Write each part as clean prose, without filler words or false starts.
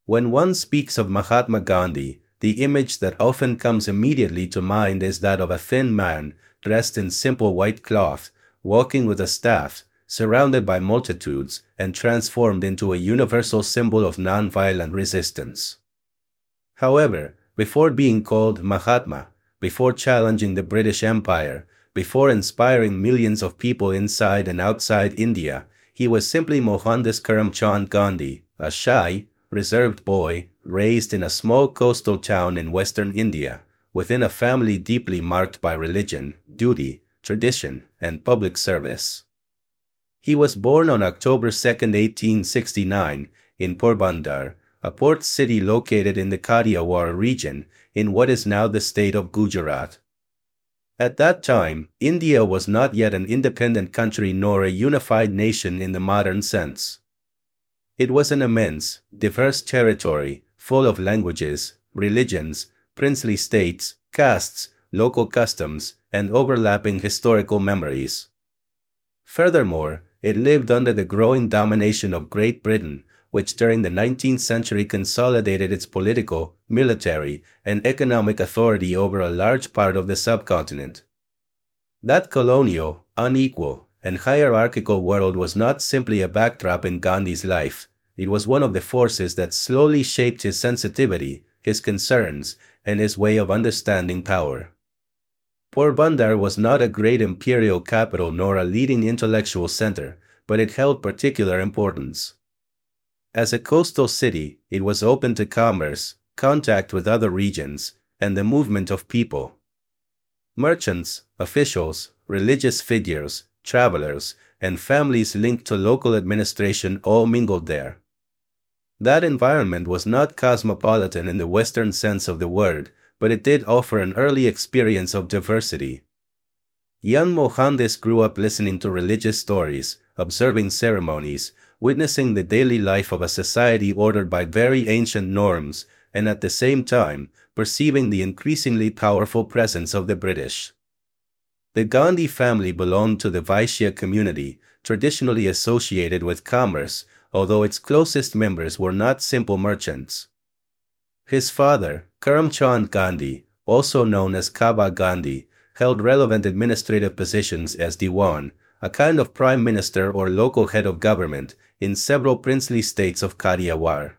When one speaks of Mahatma Gandhi, the image that often comes immediately to mind is that of a thin man, dressed in simple white cloth, walking with a staff, surrounded by multitudes, and transformed into a universal symbol of nonviolent resistance. However, before being called Mahatma, before challenging the British Empire, before inspiring millions of people inside and outside India, he was simply Mohandas Karamchand Gandhi, a shy, reserved boy raised in a small coastal town in western India, within a family deeply marked by religion, duty, tradition, and public service. He was born on October 2, 1869, in Porbandar, a port city located in the Kathiawar region, in what is now the state of Gujarat. At that time, India was not yet an independent country nor a unified nation in the modern sense. It was an immense, diverse territory, full of languages, religions, princely states, castes, local customs, and overlapping historical memories. Furthermore, it lived under the growing domination of Great Britain, which during the 19th century consolidated its political, military, and economic authority over a large part of the subcontinent. That colonial, unequal, and hierarchical world was not simply a backdrop in Gandhi's life. It was one of the forces that slowly shaped his sensitivity, his concerns, and his way of understanding power. Porbandar was not a great imperial capital nor a leading intellectual center, but it held particular importance. As a coastal city, it was open to commerce, contact with other regions, and the movement of people. Merchants, officials, religious figures, travelers, and families linked to local administration all mingled there. That environment was not cosmopolitan in the Western sense of the word, but it did offer an early experience of diversity. Young Mohandas grew up listening to religious stories, observing ceremonies, witnessing the daily life of a society ordered by very ancient norms, and at the same time, perceiving the increasingly powerful presence of the British. The Gandhi family belonged to the Vaishya community, traditionally associated with commerce, although its closest members were not simple merchants. His father, Karamchand Gandhi, also known as Kaba Gandhi, held relevant administrative positions as Diwan, a kind of prime minister or local head of government, in several princely states of Kathiawar.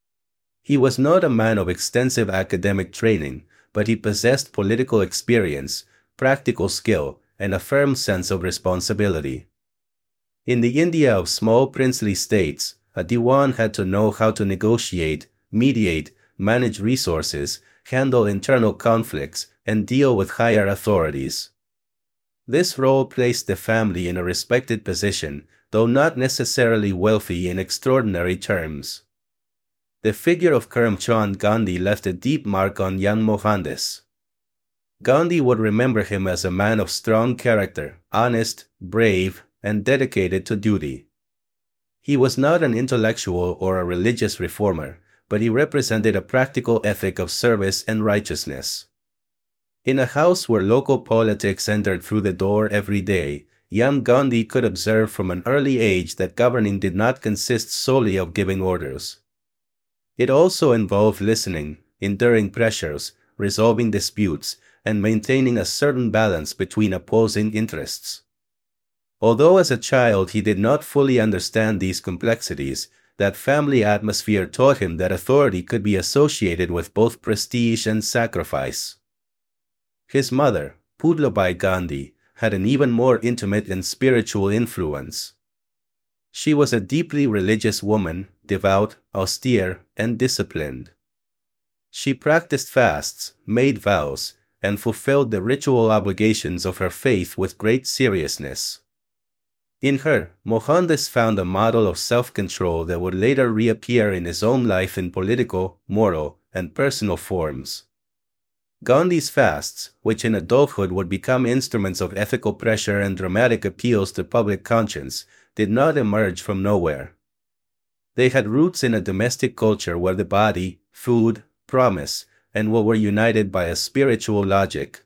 He was not a man of extensive academic training, but he possessed political experience, practical skill, and a firm sense of responsibility. In the India of small princely states, a Diwan had to know how to negotiate, mediate, manage resources, handle internal conflicts, and deal with higher authorities. This role placed the family in a respected position, though not necessarily wealthy in extraordinary terms. The figure of Karamchand Gandhi left a deep mark on young Mohandas. Gandhi would remember him as a man of strong character, honest, brave, and dedicated to duty. He was not an intellectual or a religious reformer, but he represented a practical ethic of service and righteousness. In a house where local politics entered through the door every day, young Gandhi could observe from an early age that governing did not consist solely of giving orders. It also involved listening, enduring pressures, resolving disputes, and maintaining a certain balance between opposing interests. Although as a child he did not fully understand these complexities, that family atmosphere taught him that authority could be associated with both prestige and sacrifice. His mother, Pudlabai Gandhi, had an even more intimate and spiritual influence. She was a deeply religious woman, devout, austere, and disciplined. She practiced fasts, made vows, and fulfilled the ritual obligations of her faith with great seriousness. In her, Mohandas found a model of self-control that would later reappear in his own life in political, moral, and personal forms. Gandhi's fasts, which in adulthood would become instruments of ethical pressure and dramatic appeals to public conscience, did not emerge from nowhere. They had roots in a domestic culture where the body, food, promise, and will were united by a spiritual logic.